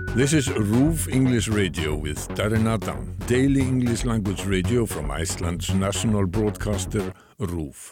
This is RÚV English Radio with Darren Adam, daily English language radio from Iceland's national broadcaster, RÚV.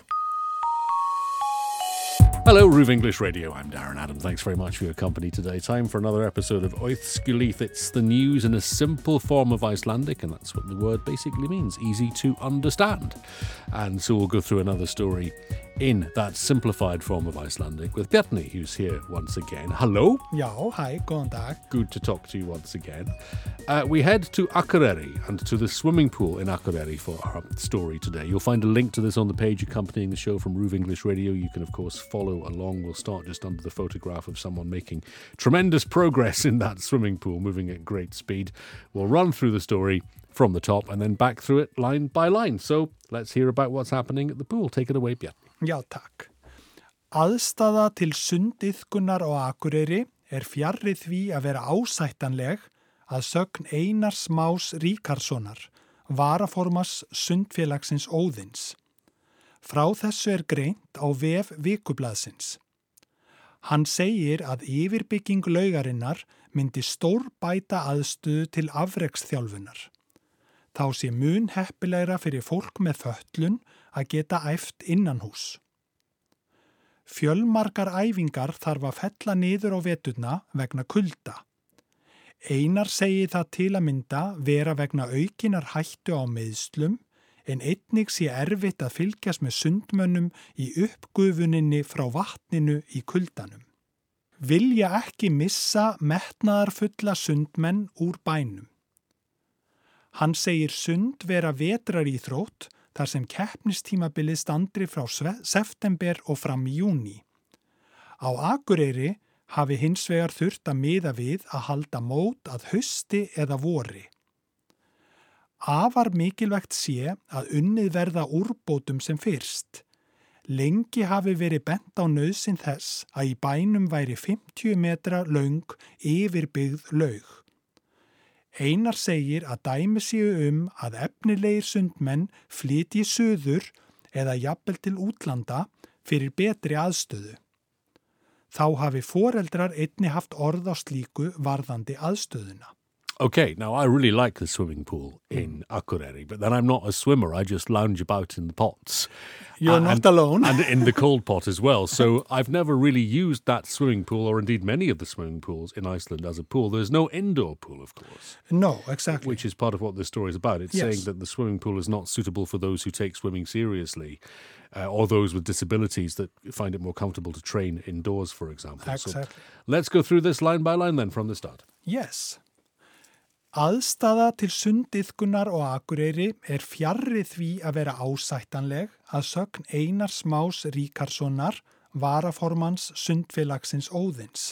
Hello, RÚV English Radio. I'm Darren Adam. Thanks very much for your company today. Time for another episode of Oithskilith. It's the news in a simple form of Icelandic, and that's what the word basically means, easy to understand. And so we'll go through another story in that simplified form of Icelandic with Bjarni, who's here once again. Hello. Já, hæ, góðan dag. Good to talk to you once again. We head to Akureyri and to the swimming pool in Akureyri for our story today. You'll find a link to this on the page accompanying the show from RÚV English Radio. You can, of course, follow along. We'll start just under the photograph of someone making tremendous progress in that swimming pool, moving at great speed. We'll run through the story from the top and then back through it line by line. So let's hear about what's happening at the pool. Take it away, Bjarni. Já, takk. Aðstaða til sundiðkunar á Akureyri fjarri því að vera ásættanleg að sögn Einars Más Ríkarssonar, varaformanns sundfélagsins Óðins. Frá þessu greint á vef Vikublaðsins. Hann segir að yfirbygging laugarinnar myndi stórbæta aðstöðu til afreksþjálfunar. Þá sé mun heppilegra fyrir fólk með fötlun að geta æft innanhús. Fjölmargar æfingar þarf að fella niður á veturna vegna kulda. Einar segir það til að mynda vera vegna aukinar hættu á meiðslum, en einnig sé erfitt að fylgjast með sundmönnum í uppgufuninni frá vatninu í kuldanum. Vilja ekki missa metnaðarfulla sundmenn úr bænum. Hann segir sund vera vetraríþrótt þar sem keppnistímabilið standri frá september og fram í júní. Á Akureyri hafi hins vegar þurft að miða við að halda mót að hausti eða vori. Afar mikilvægt sé að unnið verða úrbótum sem fyrst. Lengi hafi verið bent á nauðsyn þess að í bænum væri 50 metra löng yfirbyggð laug. Einar segir að dæmi séu að efnilegir sundmenn flytji suður eða jafnvel til útlanda fyrir betri aðstöðu. Þá hafi foreldrar einnig haft orð á slíku varðandi aðstöðuna. Okay, now I really like the swimming pool in Akureyri, but then I'm not a swimmer. I just lounge about in the pots. You're not alone. And in the cold pot as well. So I've never really used that swimming pool, or indeed many of the swimming pools in Iceland as a pool. There's no indoor pool, of course. No, exactly. Which is part of what this story is about. It's saying that the swimming pool is not suitable for those who take swimming seriously, or those with disabilities that find it more comfortable to train indoors, for example. Exactly. So let's go through this line by line then from the start. Yes. Aðstaða til sundiðkunar á Akureyri fjarri því að vera ásættanleg að sögn Einars Más Ríkarssonar, varaformanns sundfélagsins Óðins.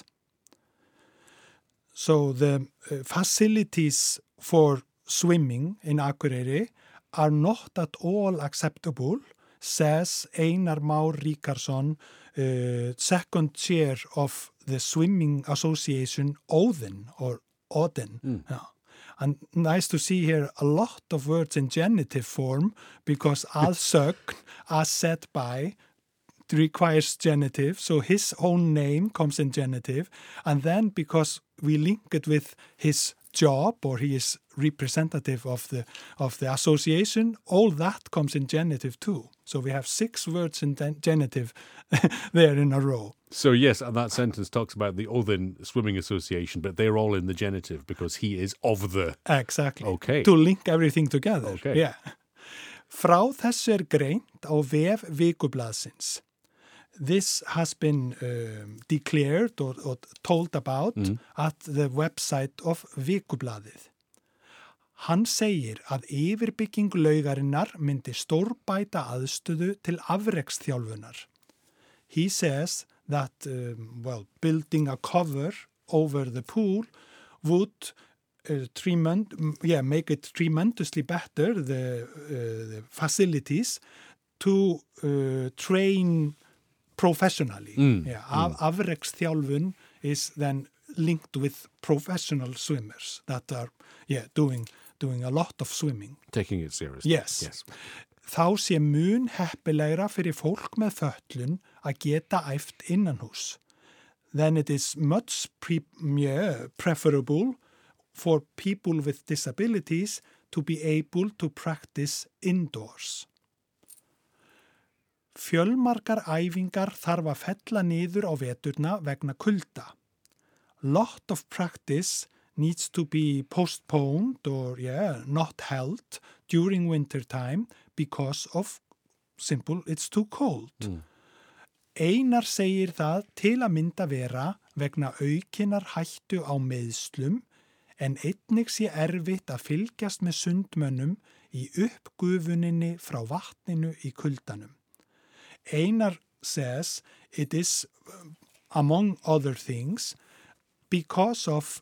So the facilities for swimming in Akureyri are not at all acceptable, says Einar Már Ríkarsson, second chair of the Swimming Association Óðin, or Odin. Yeah. And nice to see here a lot of words in genitive form, because að sögn, as said by, requires genitive, so his own name comes in genitive, and then because we link it with his job, or he is representative of the association, all that comes in genitive too. So we have 6 words in genitive there in a row. So yes, and that sentence talks about the Odin Swimming Association, but they're all in the genitive because he is of the... Exactly. Okay. To link everything together. Okay. Yeah. Frá þessu greint á vef Vikublaðsins. This has been declared or told about at the website of Vikublaðið. Hann segir að yfirbygging laugarinnar myndi stórbæta aðstöðu til afreksþjálfunar. He says that, building a cover over the pool would make it tremendously better, the facilities, to train professionally. Afreksþjálfun is then linked with professional swimmers that are doing a lot of swimming. Taking it seriously. Yes. Þá sé mun heppilegra fyrir fólk með fötlun að geta æft innanhús. then it is much preferable for people with disabilities to be able to practice indoors. Fjölmargar æfingar þarf að fella niður á veturna vegna kulda. Lot of practice needs to be postponed or not held during winter time because of simple, it's too cold. Einar segir það til að mynda vera vegna aukinnar hættu á meiðslum en einnig sé erfitt að fylgjast með sundmönnum í uppgufuninni frá vatninu í kuldanum. Einar says it is, among other things, because of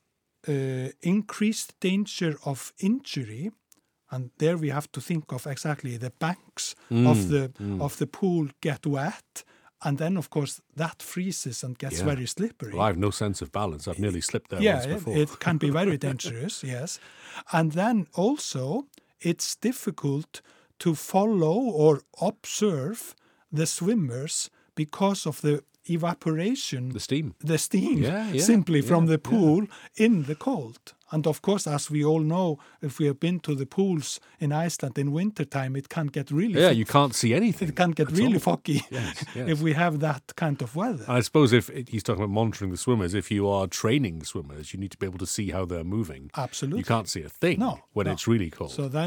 increased danger of injury, and there we have to think of exactly the banks of the pool get wet, and then of course that freezes and gets very slippery. Well, I have no sense of balance. I've nearly slipped there once before. It can be very dangerous, yes. And then also it's difficult to follow or observe the swimmers because of the evaporation. The steam. Simply from the pool in the cold. And of course, as we all know, if we have been to the pools in Iceland in wintertime, it can get really... Yeah, you can't see anything. It can get really foggy yes. if we have that kind of weather. And I suppose if he's talking about monitoring the swimmers, if you are training swimmers, you need to be able to see how they're moving. Absolutely. You can't see a thing when it's really cold. So then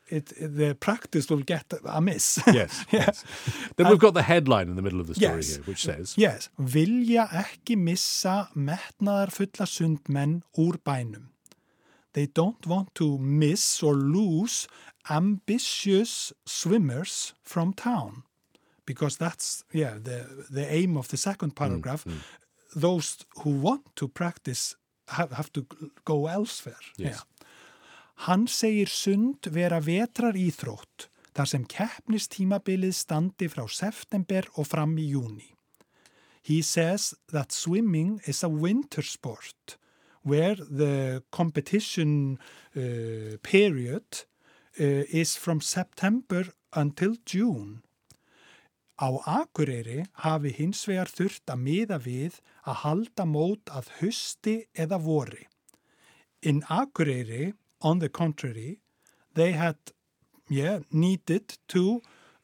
the practice will get amiss. Yes. Then we've got the headline in the middle of the story here, which says... Yes, vilja ekki missa metnaðarfulla sundmenn úr bænum. They don't want to miss or lose ambitious swimmers from town. Because that's, the aim of the second paragraph. Those who want to practice have to go elsewhere. Yes. Hann segir sund vera vetrar íþrótt, þar sem keppnistímabilið standi frá september og fram í júni. He says that swimming is a winter sport, where the competition period is from September until June. Á Akureyri hafi hins vegar þurft að miða við að halda mót að hausti eða vori. In Akureyri, on the contrary, they had needed to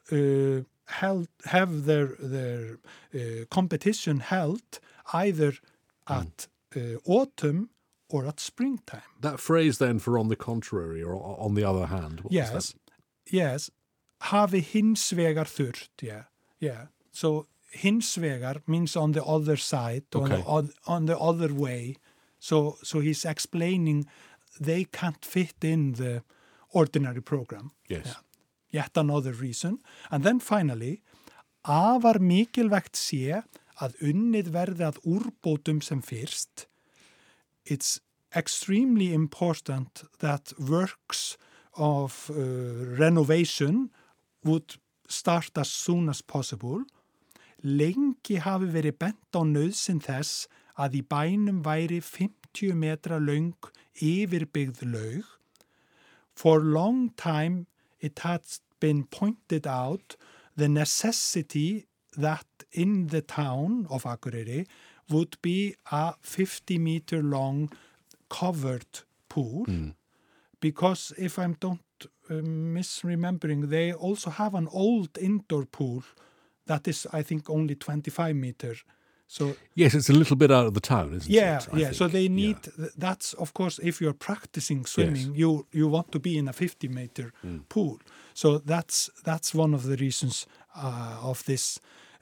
have their competition held either at autumn or at springtime. That phrase then for on the contrary or on the other hand. What was that? Yes. Hafi hins vegar þurft, So hins vegar means on the other side, on the other way. So he's explaining they can't fit in the ordinary program. Yes. Yeah. Yet another reason. And then finally, afar mikilvægt sé að unnið verði að úrbótum sem fyrst. It's extremely important that works of renovation would start as soon as possible. Lengi hafi verið bent á nauðsyn þess að í bænum væri 50 metra löng yfirbyggð laug. For a long time it has been pointed out the necessity that in the town of Akureyri would be a 50-meter long covered pool. Because if I'm not misremembering, they also have an old indoor pool that is, I think, only 25 meters. So yes, it's a little bit out of the town, isn't it? Yeah. So they need, that's, of course, if you're practicing swimming, you want to be in a 50-meter pool. So that's one of the reasons of this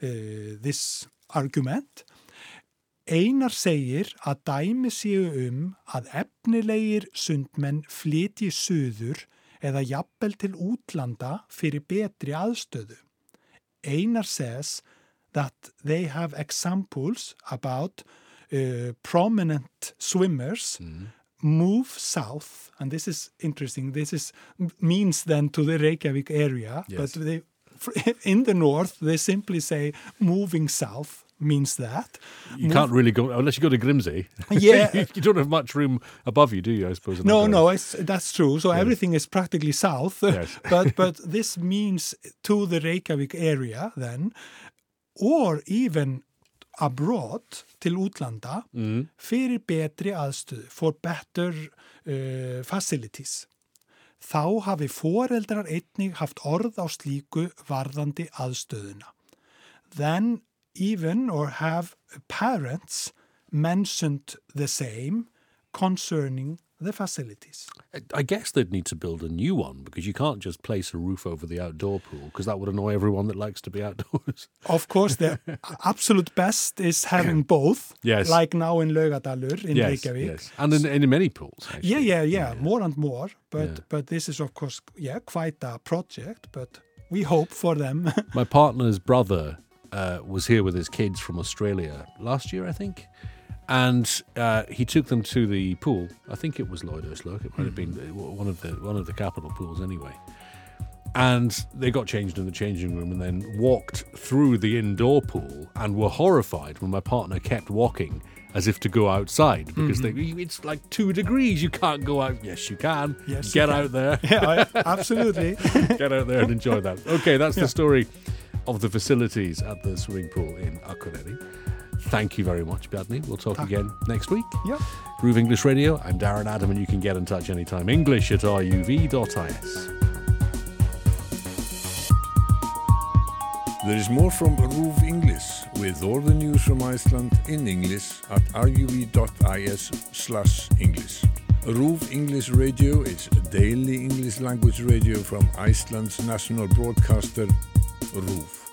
argument. Einar segir að dæmi séu að efnilegir sundmenn flytji suður eða jafnvel til útlanda fyrir betri aðstöðu. Einar says that they have examples about prominent swimmers move south, and this is interesting. Means then to the Reykjavik area, but in the north they simply say moving south. Means that. You can't really go, unless you go to Grimsey. Yeah. You don't have much room above you, do you, I suppose? No, that's true. So everything is practically south. Yes. but this means to the Reykjavik area then, or even abroad til útlanda fyrir betri aðstöðu, for better facilities. Þá hafi foreldrar einnig haft orð á slíku varðandi aðstöðuna. Then even or have parents mentioned the same concerning the facilities. I guess they'd need to build a new one because you can't just place a roof over the outdoor pool because that would annoy everyone that likes to be outdoors. Of course, the absolute best is having both, yes. like now in Laugardalur in Reykjavík. Yes, and in many pools. Actually. Yeah, more and more. But this is, of course, quite a project, but we hope for them. My partner's brother was here with his kids from Australia last year, I think. And he took them to the pool. I think it was Lloydurslok. It might have been one of the capital pools anyway. And they got changed in the changing room and then walked through the indoor pool and were horrified when my partner kept walking as if to go outside because it's like 2 degrees. You can't go out. Yes, you can. Yes, Get out there. Yeah, absolutely. Get out there and enjoy that. Okay, that's the story of the facilities at the swimming pool in Akureyri. Thank you very much, Bjarni. We'll talk again next week. Yeah. Groove English Radio, I'm Darren Adam, and you can get in touch anytime. English@ruv.is. There is more from RÚV English with all the news from Iceland in English at ruv.is/English. RÚV English Radio is a daily English language radio from Iceland's national broadcaster, RÚV.